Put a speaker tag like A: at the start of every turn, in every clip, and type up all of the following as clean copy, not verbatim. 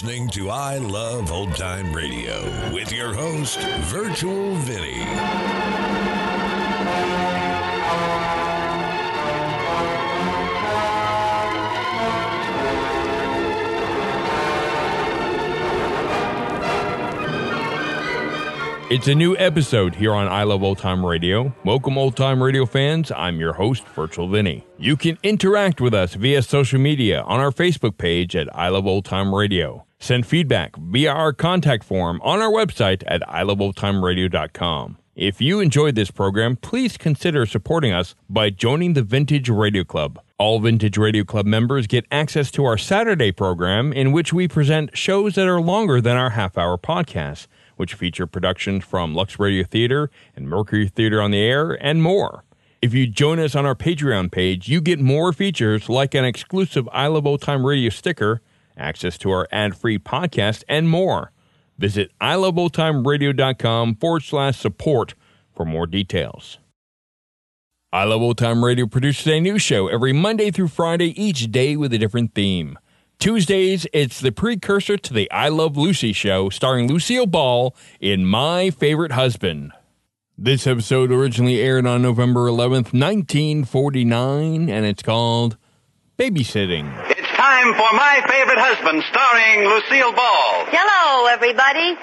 A: listening to I Love Old Time Radio with your host, Virtual Vinny.
B: It's a new episode here on I Love Old Time Radio. Welcome, Old Time Radio fans. I'm your host, Virtual Vinny. You can interact with us via social media on our Facebook page at I Love Old Time Radio. Send feedback via our contact form on our website at iloveoldtimeradio.com. If you enjoyed this program, please consider supporting us by joining the Vintage Radio Club. All Vintage Radio Club members get access to our Saturday program, in which we present shows that are longer than our half-hour podcasts, which feature productions from Lux Radio Theater and Mercury Theater on the Air, and more. If you join us on our Patreon page, you get more features like an exclusive I Love Old Time Radio sticker, access to our ad-free podcast, and more. Visit iloveoldtimeradio.com/support for more details. I Love Old Time Radio produces a new show every Monday through Friday, each day with a different theme. Tuesdays, it's the precursor to the I Love Lucy show, starring Lucille Ball in My Favorite Husband. This episode originally aired on November 11th, 1949, and it's called Babysitting.
C: It's time for My Favorite Husband, starring Lucille Ball.
D: Hello, everybody.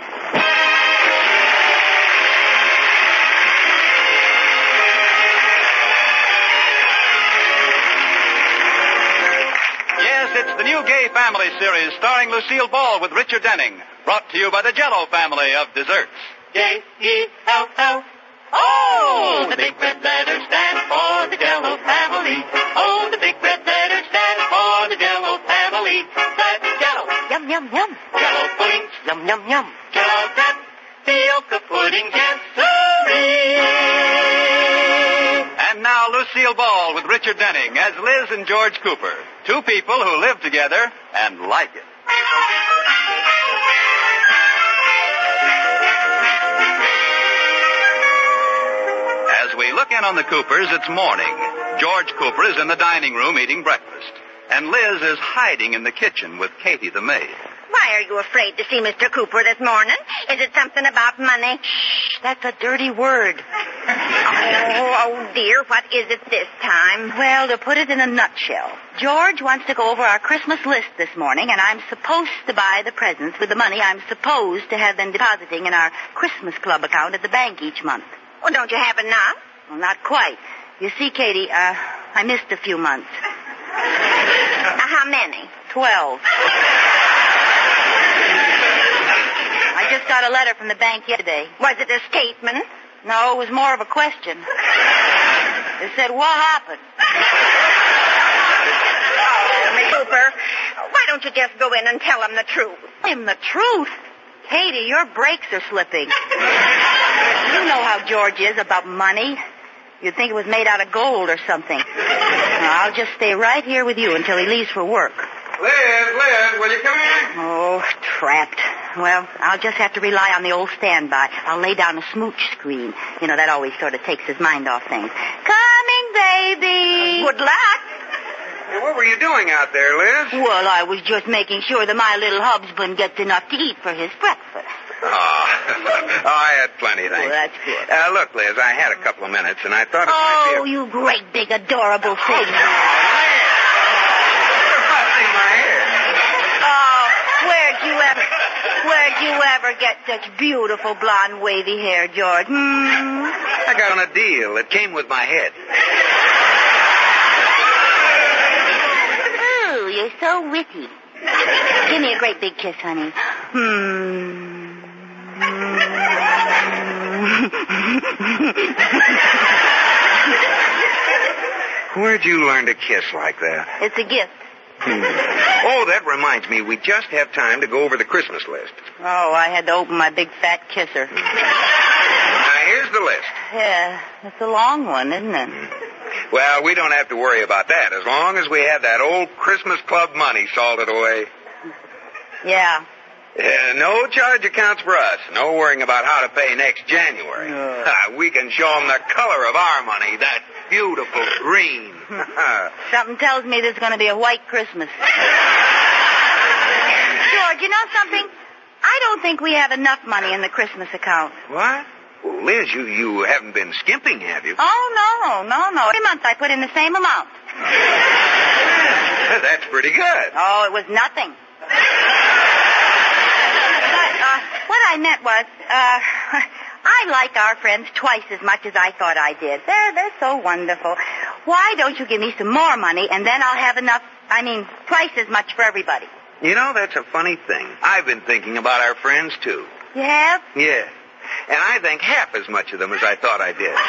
C: It's the new Gay Family series starring Lucille Ball with Richard Denning. Brought to you by the Jell-O family of desserts.
E: J-E-L-L. Oh, the big red letters stand for the Jell-O family. Oh, the big red letters stand for the Jell-O family. That's Jell-O.
D: Yum, yum, yum.
E: Jell-O puddings.
D: Yum, yum, yum.
E: Jell-O tapioca pudding dancery.
C: And now Lucille Ball with Richard Denning as Liz and George Cooper. Two people who live together and like it. As we look in on the Coopers, it's morning. George Cooper is in the dining room eating breakfast. And Liz is hiding in the kitchen with Katie the maid.
D: Why are you afraid to see Mr. Cooper this morning? Is it something about money? Shh, that's a dirty word. Oh, dear, what is it this time? Well, to put it in a nutshell, George wants to go over our Christmas list this morning, and I'm supposed to buy the presents with the money I'm supposed to have them depositing in our Christmas Club account at the bank each month. Well, don't you have enough? Well, not quite. You see, Katie, I missed a few months. How many? 12. I just got a letter from the bank yesterday. Was it a statement? No, it was more of a question. It said, what happened?
F: Miss Cooper, why don't you just go in and tell him the truth?
D: Him the truth? Katie, your brakes are slipping. You know how George is about money. You'd think it was made out of gold or something. Now, I'll just stay right here with you until he leaves for work.
C: Liz, will you come in?
D: Oh, trapped. Well, I'll just have to rely on the old standby. I'll lay down a smooch screen. You know, that always sort of takes his mind off things. Coming, baby.
F: Good luck.
C: Hey, what were you doing out there, Liz?
D: Well, I was just making sure that my little husband gets enough to eat for his breakfast.
C: I had plenty, thanks.
D: Well, that's good.
C: Look, Liz, I had a couple of minutes, and I thought it
D: Oh,
C: might be
D: you great big adorable thing. Where'd you ever get such beautiful blonde wavy hair, George?
C: I got on a deal. It came with my head.
D: Oh, you're so witty. Give me a great big kiss, honey.
C: Where'd you learn to kiss like that?
D: It's a gift.
C: Oh, that reminds me. We just have time to go over the Christmas list.
D: Oh, I had to open my big fat kisser.
C: Now, here's the list.
D: Yeah, it's a long one, isn't it?
C: Well, we don't have to worry about that as long as we have that old Christmas Club money salted away.
D: Yeah.
C: No charge accounts for us. No worrying about how to pay next January. We can show them the color of our money, that beautiful green.
D: Something tells me there's going to be a white Christmas. George, George, you know something? I don't think we have enough money in the Christmas account.
C: What? Well, Liz, you haven't been skimping, have you?
D: Oh, no. Every month I put in the same amount.
C: That's pretty good.
D: Oh, it was nothing. But, what I meant was, I like our friends twice as much as I thought I did. They're so wonderful. Why don't you give me some more money, and then I'll have enough, twice as much for everybody.
C: You know, that's a funny thing. I've been thinking about our friends, too.
D: You have?
C: Yeah. And I think half as much of them as I thought I did.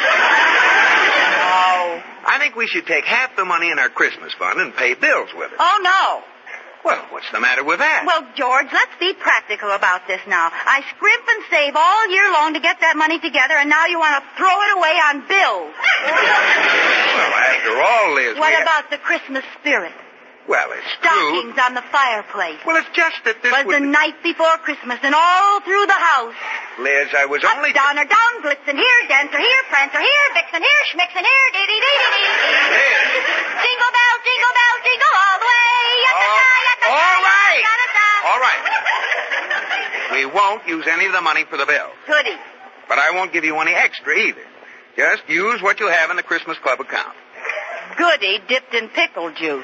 D: Oh.
C: I think we should take half the money in our Christmas fund and pay bills with it.
D: Oh, no.
C: Well, what's the matter with that?
D: Well, George, let's be practical about this now. I scrimp and save all year long to get that money together, and now you want to throw it away on bills.
C: Well, after all, Liz,
D: what about the Christmas spirit?
C: Well, it's
D: Stockings
C: true.
D: on the fireplace.
C: Well, it's just that this
D: was the night before Christmas and all through the house.
C: Liz, I was
D: Up,
C: only...
D: down, or down, Blitzen here, Dancer here, Prancer here, Vixen here, Schmixen here, dee-dee-dee-dee-dee. Jingle bell, jingle all the way.
C: All right. We won't use any of the money for the bills.
D: Goody.
C: But I won't give you any extra either. Just use what you have in the Christmas Club account.
D: Goody dipped in pickle juice.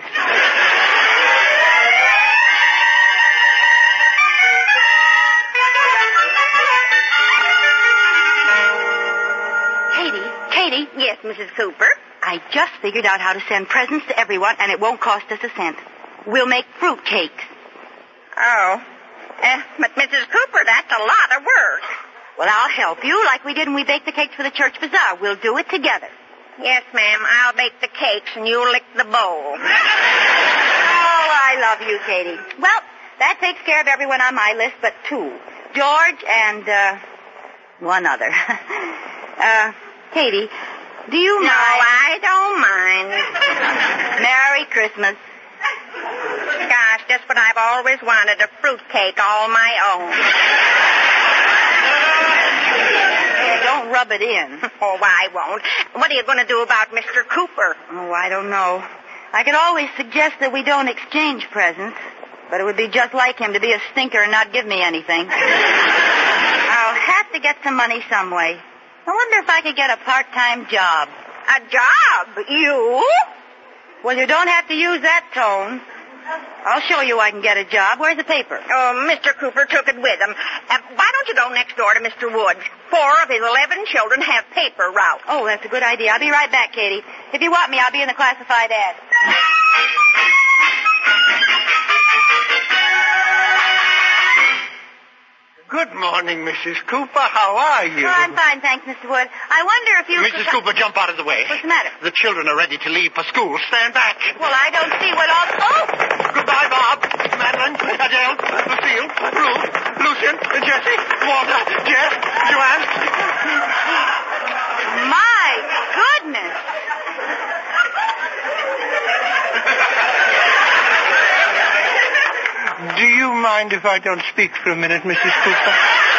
D: Katie.
F: Yes, Mrs. Cooper?
D: I just figured out how to send presents to everyone, and it won't cost us a cent. We'll make fruit cakes.
F: Oh. But Mrs. Cooper, that's a lot of work.
D: Well, I'll help you like we did when we baked the cakes for the church bazaar. We'll do it together.
F: Yes, ma'am. I'll bake the cakes and you lick the bowl.
D: Oh, I love you, Katie. Well, that takes care of everyone on my list but two. George and, one other. Katie, do you mind?
F: No, I don't mind.
D: Merry Christmas.
F: Gosh, just what I've always wanted, a fruitcake all my own.
D: Hey, don't rub it in.
F: Oh, I won't. What are you going to do about Mr. Cooper?
D: Oh, I don't know. I could always suggest that we don't exchange presents, but it would be just like him to be a stinker and not give me anything. I'll have to get some money some way. I wonder if I could get a part-time job.
F: A job? You?
D: Well, you don't have to use that tone. I'll show you I can get a job. Where's the paper?
F: Oh, Mr. Cooper took it with him. Why don't you go next door to Mr. Woods? 4 of his 11 children have paper routes.
D: Oh, that's a good idea. I'll be right back, Katie. If you want me, I'll be in the classified ad.
G: Good morning, Mrs. Cooper. How are you?
D: Oh, I'm fine, thanks, Mr. Wood. I wonder if you...
G: Mrs. Cooper, jump out of the way.
D: What's the matter?
G: The children are ready to leave for school. Stand back.
D: Well, I don't see what all... Oh!
G: Goodbye, Bob, Madeline, Adele, Lucille, Ruth, Lucian, Jessie, Walter, Jess, Joanne.
D: My goodness!
G: Do you mind if I don't speak for a minute, Mrs. Cooper?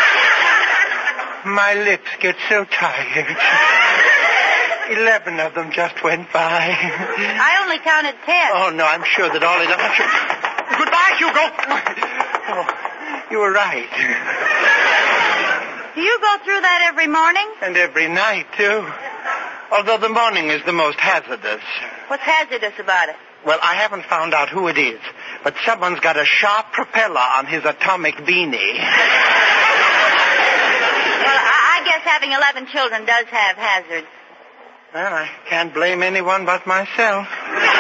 G: My lips get so tired. 11 of them just went by.
D: I only counted 10.
G: Oh, no, I'm sure that all 11... Goodbye, Hugo. Oh, you were right.
D: Do you go through that every morning?
G: And every night, too. Although the morning is the most hazardous.
D: What's hazardous about it?
G: Well, I haven't found out who it is, but someone's got a sharp propeller on his atomic beanie.
D: Well, I guess having 11 children does have hazards.
G: Well, I can't blame anyone but myself.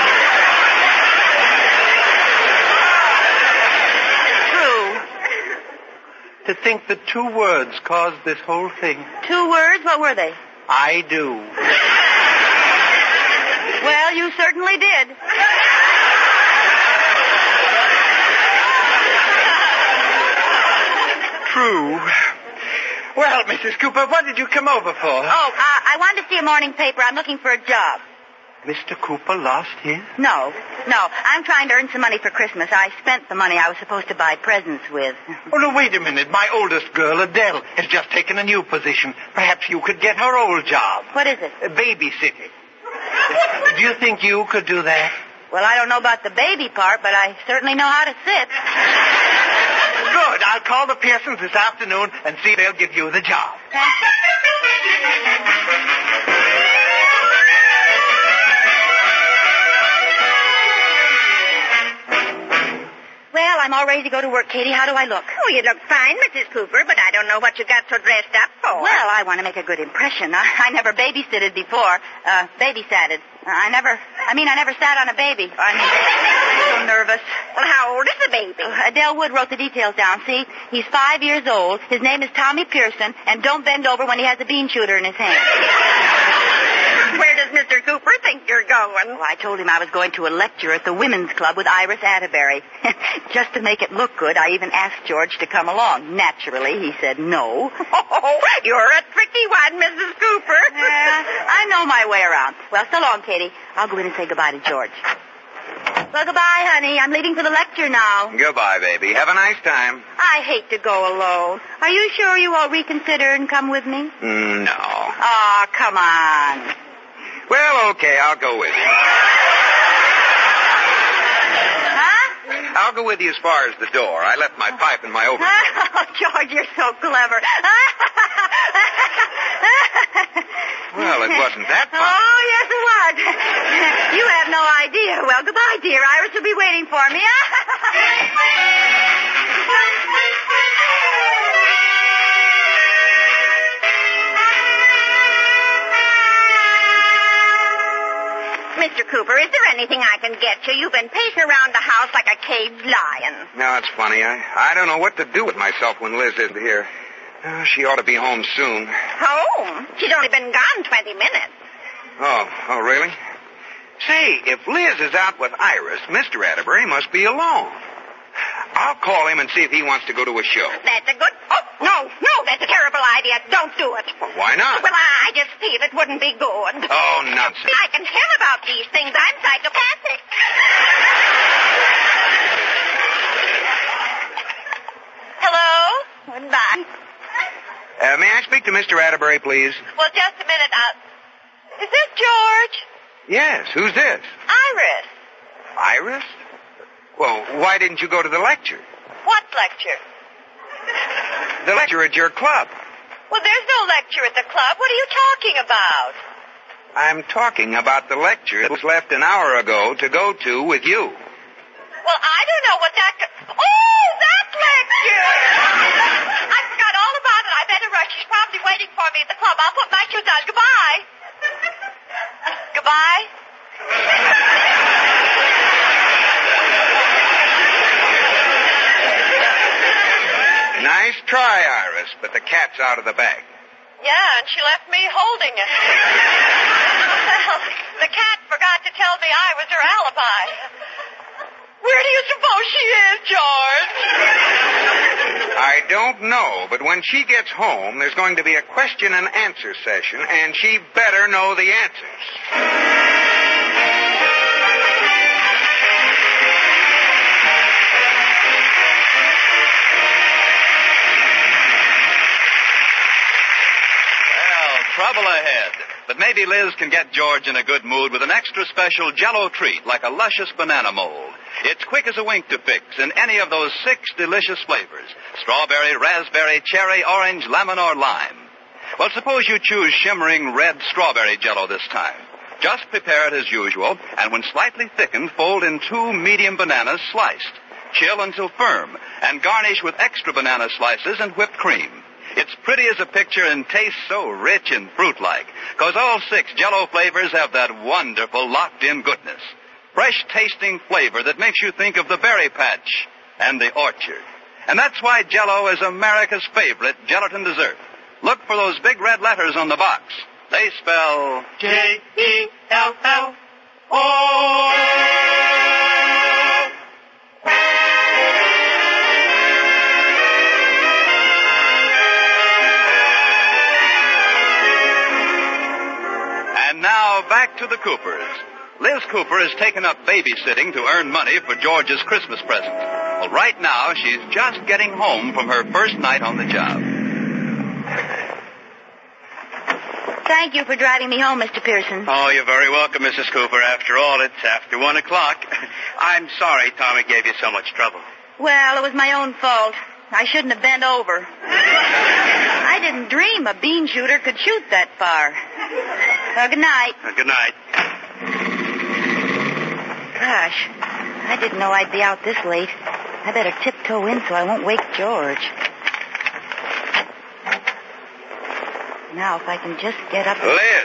D: True.
G: To think that 2 words caused this whole thing.
D: 2 words? What were they?
G: I do.
D: Well, you certainly did.
G: True. Well, Mrs. Cooper, what did you come over for?
D: Oh, I wanted to see a morning paper. I'm looking for a job.
G: Mr. Cooper lost his?
D: No. I'm trying to earn some money for Christmas. I spent the money I was supposed to buy presents with.
G: Oh, no, wait a minute. My oldest girl, Adele, has just taken a new position. Perhaps you could get her old job.
D: What is it?
G: Babysitting. Do you think you could do that?
D: Well, I don't know about the baby part, but I certainly know how to sit.
G: Good. I'll call the Pearsons this afternoon and see if they'll give you the job.
D: Thank you. Well, I'm all ready to go to work, Katie. How do I look?
F: Oh, you look fine, Mrs. Cooper, but I don't know what you got so dressed up for.
D: Well, I want to make a good impression. I never babysitted before. Babysatted. I never sat on a baby. I'm so nervous.
F: Well, how old is the baby?
D: Adele Wood wrote the details down. See? He's 5 years old. His name is Tommy Pearson, and don't bend over when he has a bean shooter in his hand.
F: Where does Mr. Cooper think you're going?
D: Well, I told him I was going to a lecture at the Women's Club with Iris Atterbury. Just to make it look good, I even asked George to come along. Naturally, he said no.
F: Oh, you're a tricky one, Mrs. Cooper.
D: I know my way around. Well, so long, Katie. I'll go in and say goodbye to George. Well, goodbye, honey. I'm leaving for the lecture now.
C: Goodbye, baby. Have a nice time.
D: I hate to go alone. Are you sure you won't reconsider and come with me?
C: No.
D: Oh, come on.
C: Well, okay, I'll go with you.
D: Huh?
C: I'll go with you as far as the door. I left my pipe in my overcoat.
D: Oh, George, you're so clever.
C: Well, it wasn't that fun.
D: Oh, yes, it was. You have no idea. Well, goodbye, dear. Iris will be waiting for me.
F: Mr. Cooper, is there anything I can get you? You've been pacing around the house like a caged lion.
C: No, it's funny. I don't know what to do with myself when Liz isn't here. She ought to be home soon.
F: Home? She's only been gone 20 minutes.
C: Oh, really? Say, if Liz is out with Iris, Mr. Atterbury must be alone. I'll call him and see if he wants to go to a show.
F: That's a good... Oh, no, that's a terrible idea. Don't do it.
C: Well, why not?
F: Well, I just feel it wouldn't be good.
C: Oh, nonsense.
F: I can tell about these things. I'm psychopathic.
D: Hello? Goodbye.
C: May I speak to Mr. Atterbury, please?
D: Well, just a minute. Is this George?
C: Yes. Who's this?
D: Iris.
C: Iris? Well, why didn't you go to the lecture?
D: What lecture?
C: The lecture at your club.
D: Well, there's no lecture at the club. What are you talking about?
C: I'm talking about the lecture that was left an hour ago to go to with you.
D: Well, I don't know what that... Oh, that lecture! I forgot all about it. I better rush. She's probably waiting for me at the club. I'll put my shoes on. Goodbye. Goodbye.
C: Nice try, Iris, but the cat's out of the bag.
D: Yeah, and she left me holding it. Well, the cat forgot to tell me I was her alibi. Where do you suppose she is, George?
C: I don't know, but when she gets home, there's going to be a question and answer session, and she better know the answers.
H: Trouble ahead. But maybe Liz can get George in a good mood with an extra special Jell-O treat like a luscious banana mold. It's quick as a wink to fix in any of those 6 delicious flavors: strawberry, raspberry, cherry, orange, lemon, or lime. Well, suppose you choose shimmering red strawberry Jell-O this time. Just prepare it as usual, and when slightly thickened, fold in 2 medium bananas sliced. Chill until firm, and garnish with extra banana slices and whipped cream. It's pretty as a picture and tastes so rich and fruit-like, because all 6 Jell-O flavors have that wonderful locked-in goodness. Fresh-tasting flavor that makes you think of the berry patch and the orchard. And that's why Jell-O is America's favorite gelatin dessert. Look for those big red letters on the box. They spell
E: Jell-O.
H: And now, back to the Coopers. Liz Cooper has taken up babysitting to earn money for George's Christmas present. Well, right now, she's just getting home from her first night on the job.
D: Thank you for driving me home, Mr. Pearson.
I: Oh, you're very welcome, Mrs. Cooper. After all, it's after 1 o'clock. I'm sorry Tommy gave you so much trouble.
D: Well, it was my own fault.
F: I shouldn't have bent over. I didn't dream a bean shooter could shoot that far. Well, good night.
I: Good night.
F: Gosh, I didn't know I'd be out this late. I better tiptoe in so I won't wake George. Now, if I can just get up...
H: Liz!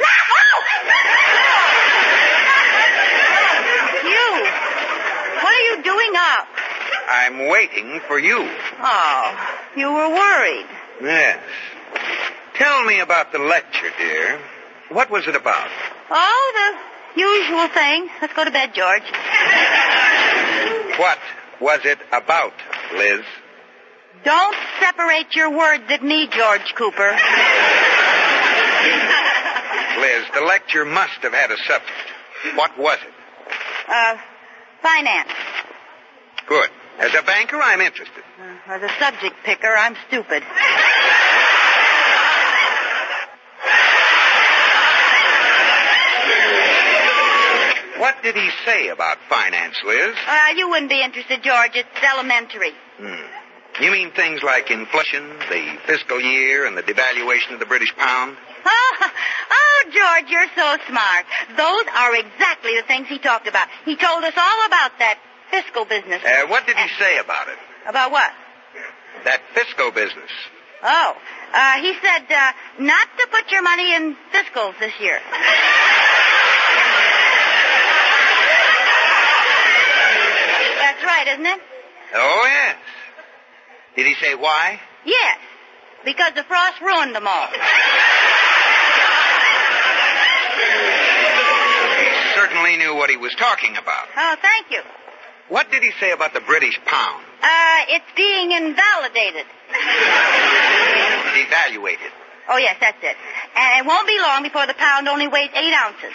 F: You! What are you doing up?
H: I'm waiting for you.
F: Oh, you were worried.
H: Yes. Tell me about the lecture, dear. What was it about?
F: Oh, the usual thing. Let's go to bed, George.
H: What was it about, Liz?
F: Don't separate your words at me, George Cooper.
H: Liz, the lecture must have had a subject. What was it?
F: Finance.
H: Good. As a banker, I'm interested.
F: As a subject picker, I'm stupid.
H: What did he say about finance, Liz?
F: You wouldn't be interested, George. It's elementary.
H: You mean things like inflation, the fiscal year, and the devaluation of the British pound?
F: Oh, George, you're so smart. Those are exactly the things he talked about. He told us all about that fiscal business.
H: What did he say about it?
F: About what?
H: That fiscal business.
F: Oh, he said not to put your money in fiscals this year. That's right, isn't it?
H: Oh, yes. Did he say why?
F: Yes, because the frost ruined them all.
H: He certainly knew what he was talking about.
F: Oh, thank you.
H: What did he say about the British pound?
F: It's being invalidated.
H: Devaluated.
F: Oh, yes, that's it. And it won't be long before the pound only weighs 8 ounces.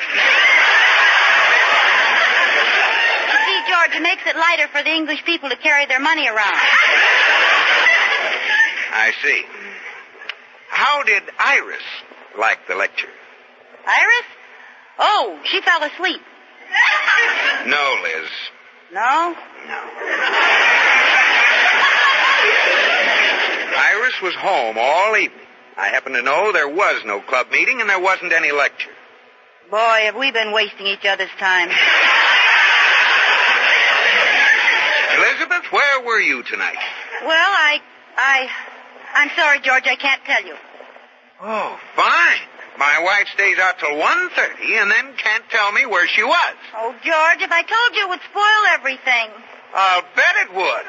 F: You see, George, it makes it lighter for the English people to carry their money around.
H: I see. How did Iris like the lecture?
F: Iris? Oh, she fell asleep.
H: No, Liz.
F: No?
H: No. Iris was home all evening. I happen to know there was no club meeting and there wasn't any lecture.
F: Boy, have we been wasting each other's time.
H: Elizabeth, where were you tonight?
F: Well, I'm sorry, George, I can't tell you.
H: Oh, fine. My wife stays out till 1:30 and then can't tell me where she was.
F: Oh, George, if I told you, it would spoil everything.
H: I'll bet it would.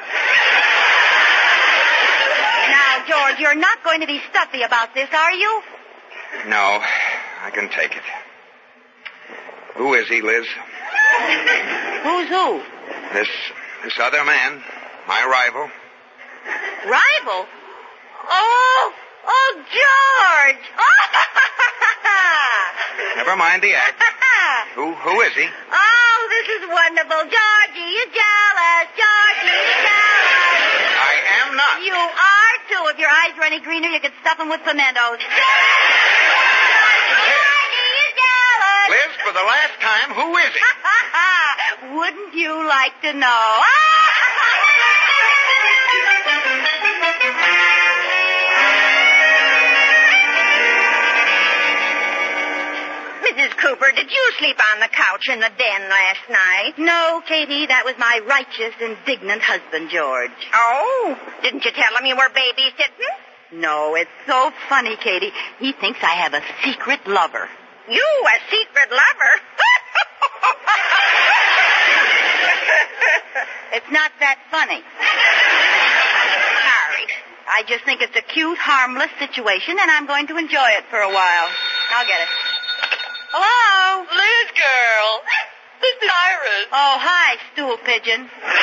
F: Now, George, you're not going to be stuffy about this, are you?
H: No, I can take it. Who is he, Liz?
F: Who's who?
H: This other man, my rival.
F: Rival? Oh, George!
H: Never mind the act. Who is he?
F: Oh, this is wonderful. Georgie is jealous. Georgie is jealous.
H: I am not.
F: You are, too. If your eyes were any greener, you could stuff them with pimentos. Georgie is jealous.
H: Liz, for the last time, who is he?
F: Wouldn't you like to know?
D: Mrs. Cooper, did you sleep on the couch in the den last night?
F: No, Katie, that was my righteous, indignant husband, George.
D: Oh, didn't you tell him you were babysitting?
F: No, it's so funny, Katie. He thinks I have a secret lover.
D: You, a secret lover?
F: It's not that funny.
D: Sorry.
F: I just think it's a cute, harmless situation, and I'm going to enjoy it for a while. I'll get it. Hello?
E: Liz, girl. This is Iris.
F: Oh, hi, stool pigeon.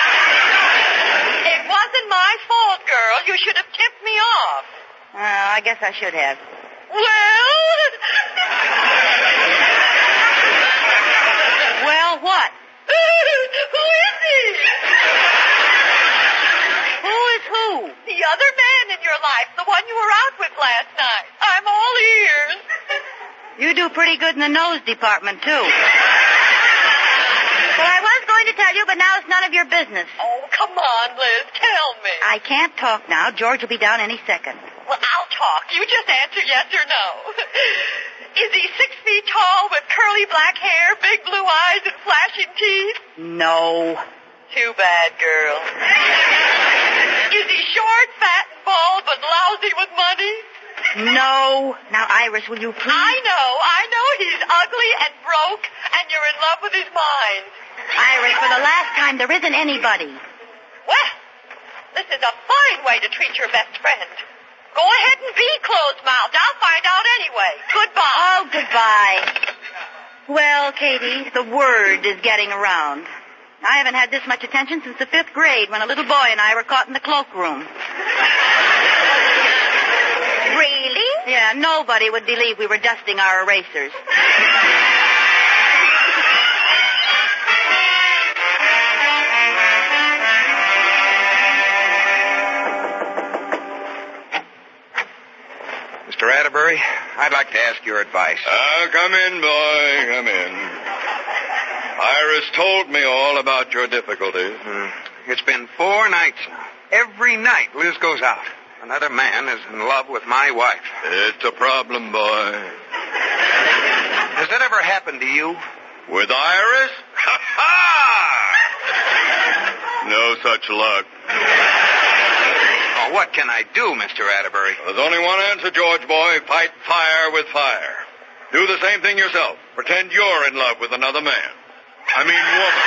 E: It wasn't my fault, girl. You should have tipped me off.
F: I guess I should have. Well, what?
E: Who is he?
F: Who is who?
E: The other man in your life, the one you were out with last night. I'm all ears.
F: You do pretty good in the nose department, too. Well, I was going to tell you, but now it's none of your
D: business.
F: Oh, come on, Liz. Tell me.
D: I can't talk now. George will be down any second.
F: Well, I'll talk. You just answer yes or no. Is he 6 feet tall with curly black hair, big blue eyes, and flashing teeth?
D: No.
F: Too bad, girl. Is he short, fat, and bald, but lousy with money?
D: No. Now, Iris, will you please?
F: I know. He's ugly and broke, and you're in love with his mind.
D: Iris, for the last time, there isn't anybody.
F: Well, this is a fine way to treat your best friend. Go ahead and be closed-mouthed. I'll find out anyway. Goodbye.
D: Oh, goodbye. Well, Katie, the word is getting around. I haven't had this much attention since the 5th grade when a little boy and I were caught in the cloakroom.
F: Really?
D: Yeah, nobody would believe we were dusting our erasers.
H: Mr. Atterbury, I'd like to ask your advice.
I: Come in, boy. Come in. Iris told me all about your difficulties.
H: It's been 4 nights now. Every night Liz goes out. Another man is in love with my wife.
I: It's a problem, boy.
H: Has that ever happened to you?
I: With Iris? Ha-ha! No such luck.
H: Oh, what can I do, Mr. Atterbury?
I: There's only one answer, George boy. Fight fire with fire. Do the same thing yourself. Pretend you're in love with another man. I mean woman.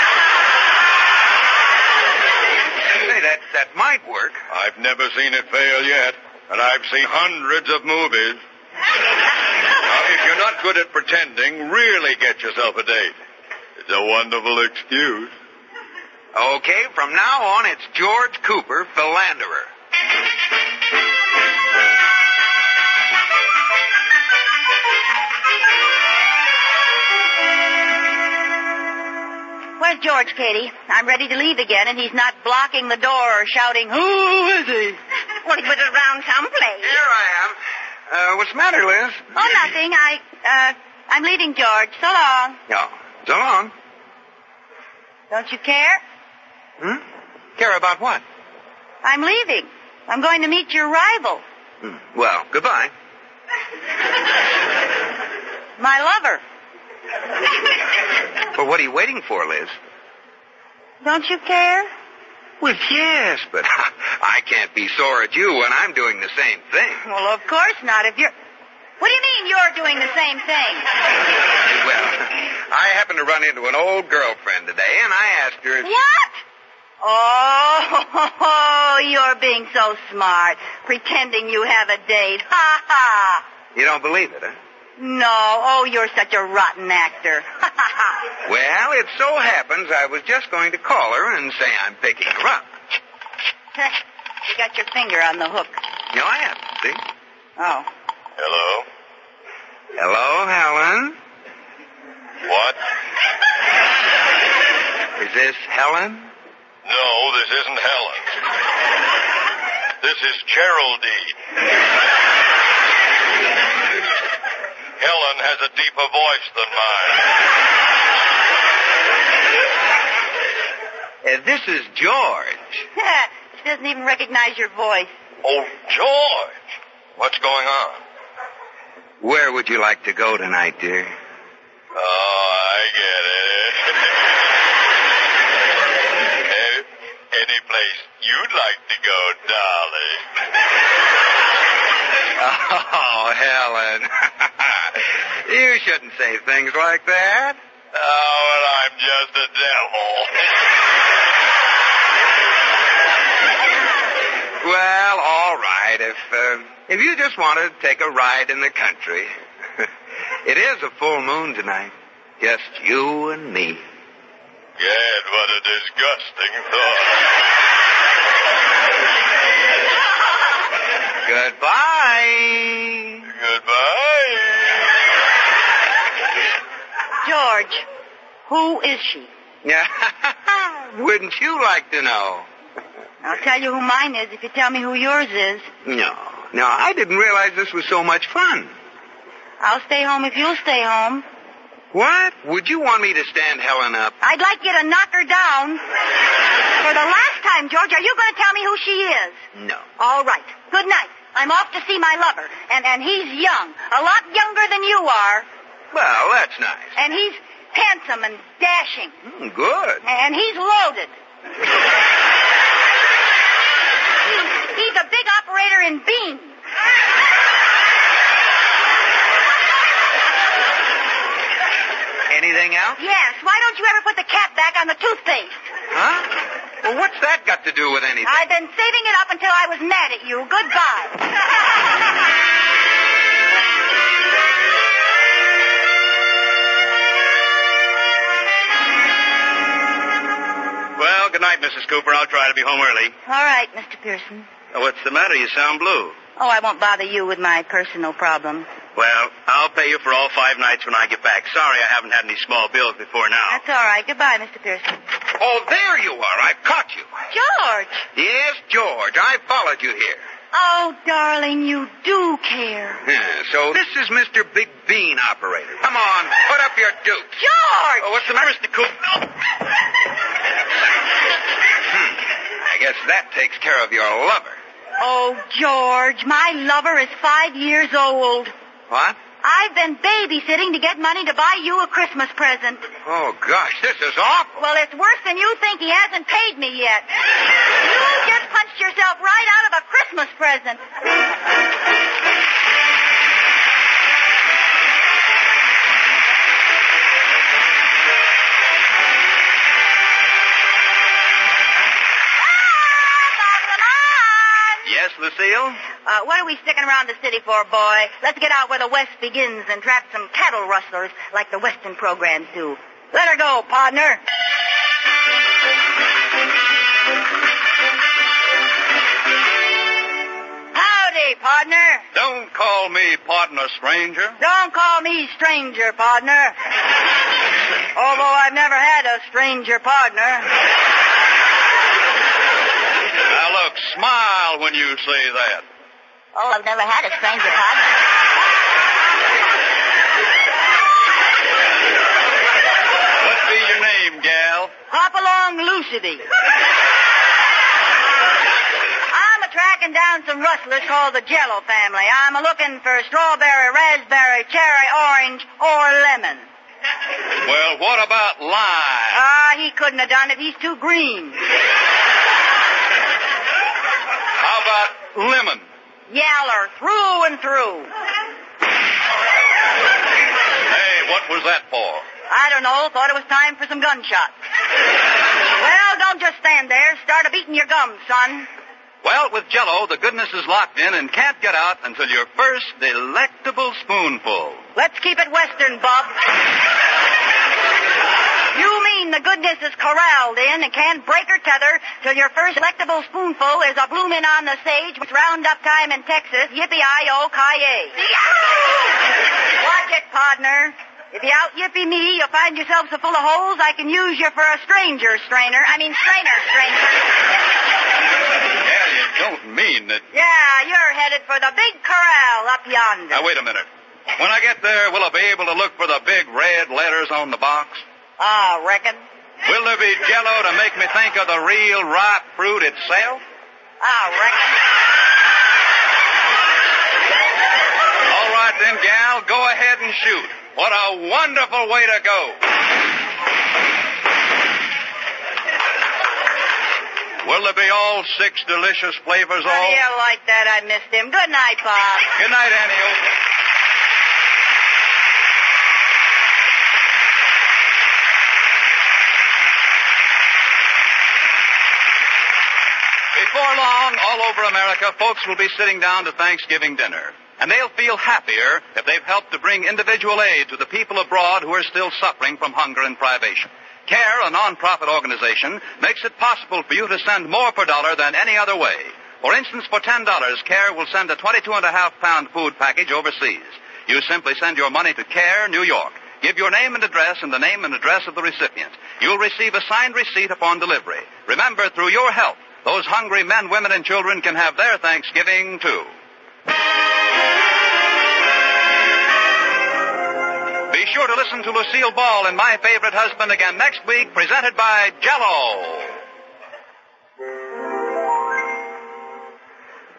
H: Say, that might work.
I: I've never seen it fail yet, and I've seen hundreds of movies. Now, if you're not good at pretending, really get yourself a date. It's a wonderful excuse.
H: Okay, from now on, it's George Cooper, philanderer.
D: Where's George, Katie? I'm ready to leave again, and he's not blocking the door or shouting, "Who is he?"
F: Well, he was around someplace.
H: Here I am. What's the matter, Liz?
D: Oh, nothing. I'm leaving, George. So long.
H: No. So long.
D: Don't you care?
H: Care about what?
D: I'm leaving. I'm going to meet your rival.
H: Well, goodbye.
D: My lover.
H: But what are you waiting for, Liz?
D: Don't you care?
H: Well, yes, but I can't be sore at you when I'm doing the same thing.
D: Well, of course not. If you're... What do you mean you're doing the same thing?
H: Well, I happened to run into an old girlfriend today, and I asked her if
D: What? Oh, you're being so smart, pretending you have a date. Ha ha.
H: You don't believe it, huh?
D: No. Oh, you're such a rotten actor.
H: Well, it so happens I was just going to call her and say I'm picking her up.
D: You got your finger on the hook.
H: No, I haven't, see?
D: Oh.
I: Hello?
H: Hello, Helen?
I: What?
H: Is this Helen?
I: No, this isn't Helen. This is Geraldine. Helen has a deeper voice than mine.
H: This is George.
D: She doesn't even recognize your voice.
I: Oh, George. What's going on?
H: Where would you like to go tonight, dear?
I: Oh, I get it. Any place you'd like to go, darling.
H: Oh, Helen. You shouldn't say things like that.
I: Oh, well, I'm just a devil.
H: Well, all right. If you just want to take a ride in the country. It is a full moon tonight. Just you and me.
I: Gad, what a disgusting thought.
H: Goodbye.
I: Goodbye.
D: George, who is she?
H: Yeah. Wouldn't you like to know?
D: I'll tell you who mine is if you tell me who yours is.
H: No, I didn't realize this was so much fun.
D: I'll stay home if you'll stay home.
H: What? Would you want me to stand Helen up?
D: I'd like you to knock her down. For the last time, George, are you going to tell me who she is?
C: No.
D: All right. Good night. I'm off to see my lover. And he's young. A lot younger than you are.
C: Well, that's nice.
D: And he's handsome and dashing.
C: Good.
D: And he's loaded. He's a big operator in beans.
C: Anything else?
D: Yes. Why don't you ever put the cap back on the toothpaste?
C: Huh? Well, what's that got to do with anything?
D: I've been saving it up until I was mad at you. Goodbye.
C: Well, good night, Mrs. Cooper. I'll try to be home early.
D: All right, Mr. Pearson.
C: What's the matter? You sound blue.
D: Oh, I won't bother you with my personal problems.
C: Well, I'll pay you for all 5 nights when I get back. Sorry I haven't had any small bills before now.
D: That's all right. Goodbye, Mr. Pearson.
C: Oh, there you are. I've caught you.
D: George!
C: Yes, George. I followed you here.
D: Oh, darling, you do care.
C: Yeah, so this is Mr. Big Bean Operator. Come on, put up your dukes.
D: George!
C: Oh, what's the matter, Mr. Cooper? Oh. I guess that takes care of your lover.
D: Oh, George, my lover is 5 years old.
C: What?
D: I've been babysitting to get money to buy you a Christmas present.
C: Oh, gosh, this is awful.
D: Well, it's worse than you think. He hasn't paid me yet. You just punched yourself right out of a Christmas present.
C: Yes, Lucille?
D: What are we sticking around the city for, boy? Let's get out where the West begins and trap some cattle rustlers like the Western programs do. Let her go, partner. Howdy, partner.
C: Don't call me partner, stranger.
D: Don't call me stranger, partner. Although I've never had a stranger partner.
C: Now, look, smile when you say that.
D: Oh, I've never had a stranger partner.
C: What be your name, gal?
D: Hop along, Lucidity. I'm a-tracking down some rustlers called the Jello family. I'm a-looking for strawberry, raspberry, cherry, orange, or lemon.
C: Well, what about lime?
D: He couldn't have done it. He's too green.
C: How about lemon?
D: Yaller, through and through.
C: Hey, what was that for?
D: I don't know. Thought it was time for some gunshots. Well, don't just stand there. Start a-beating your gums, son.
C: Well, with Jell-O, the goodness is locked in and can't get out until your first delectable spoonful.
D: Let's keep it Western, Bob. You mean the goodness is corralled in and can't break her tether till your first delectable spoonful is a bloomin' on the sage with roundup time in Texas. Yippee-I-O-ki-yay. Watch it, partner. If you out-yippee me, you'll find yourself so full of holes I can use you for a strainer.
C: Yeah, you don't mean that...
D: Yeah, you're headed for the big corral up yonder.
C: Now, wait a minute. When I get there, will I be able to look for the big red letters on the box?
D: I reckon.
C: Will there be Jell-O to make me think of the real ripe fruit itself?
D: I reckon.
C: All right then, gal, go ahead and shoot. What a wonderful way to go. Will there be all 6 delicious flavors
D: How
C: all?
D: do you like that? I missed him. Good night, Bob.
C: Good night, Annie. Before long, all over America, folks will be sitting down to Thanksgiving dinner. And they'll feel happier if they've helped to bring individual aid to the people abroad who are still suffering from hunger and privation. CARE, a non-profit organization, makes it possible for you to send more per dollar than any other way. For instance, for $10, CARE will send a 22.5-pound food package overseas. You simply send your money to CARE, New York. Give your name and address and the name and address of the recipient. You'll receive a signed receipt upon delivery. Remember, through your help, those hungry men, women, and children can have their Thanksgiving, too. Be sure to listen to Lucille Ball and My Favorite Husband again next week, presented by Jell-O.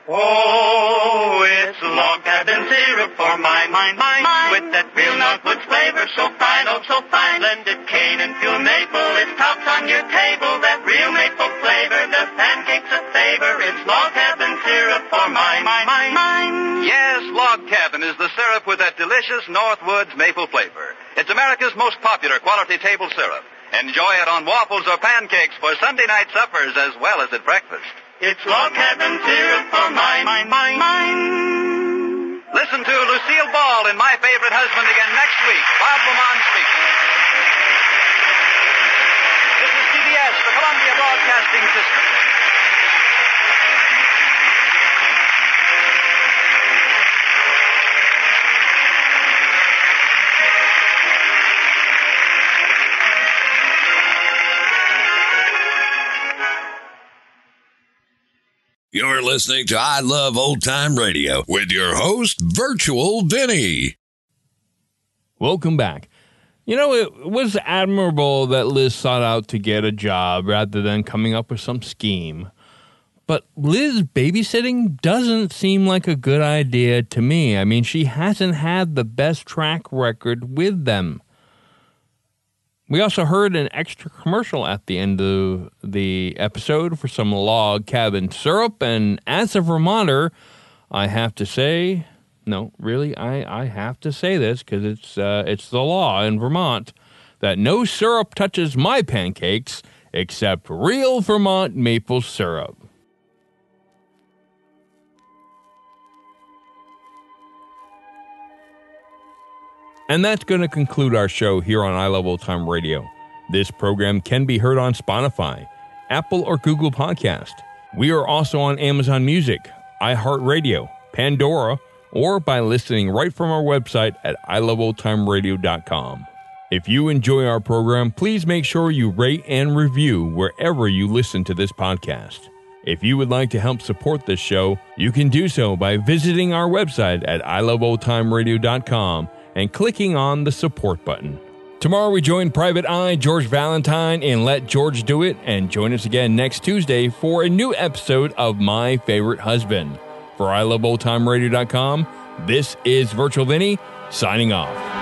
E: Oh, it's log cabin syrup for my mind. With that real Northwoods flavor, so fine, oh so fine. Blended cane and pure maple, it tops on your table. That real maple flavor, the pancakes a favor. It's log cabin syrup for my mind.
C: Yes, Log Cabin is the syrup with that delicious Northwoods maple flavor. It's America's most popular quality table syrup. Enjoy it on waffles or pancakes for Sunday night suppers as well as at breakfast.
E: It's log cabin syrup for my mind.
C: Listen to Lucille Ball in My Favorite Husband again next week. Bob Lamont speaking. This is CBS, the Columbia Broadcasting System.
A: You're listening to I Love Old Time Radio with your host, Virtual Vinny.
B: Welcome back. You know, it was admirable that Liz sought out to get a job rather than coming up with some scheme. But Liz babysitting doesn't seem like a good idea to me. I mean, she hasn't had the best track record with them. We also heard an extra commercial at the end of the episode for some log cabin syrup. And as a Vermonter, I have to say, no, really, I have to say this because it's the law in Vermont that no syrup touches my pancakes except real Vermont maple syrup. And that's going to conclude our show here on I Love Old Time Radio. This program can be heard on Spotify, Apple or Google Podcast. We are also on Amazon Music, iHeartRadio, Pandora, or by listening right from our website at iloveoldtimeradio.com. If you enjoy our program, please make sure you rate and review wherever you listen to this podcast. If you would like to help support this show, you can do so by visiting our website at iloveoldtimeradio.com and clicking on the support button. Tomorrow we join Private Eye George Valentine in Let George Do It, and join us again next Tuesday for a new episode of My Favorite Husband. For iloveoldtimeradio.com, this is Virtual Vinny signing off.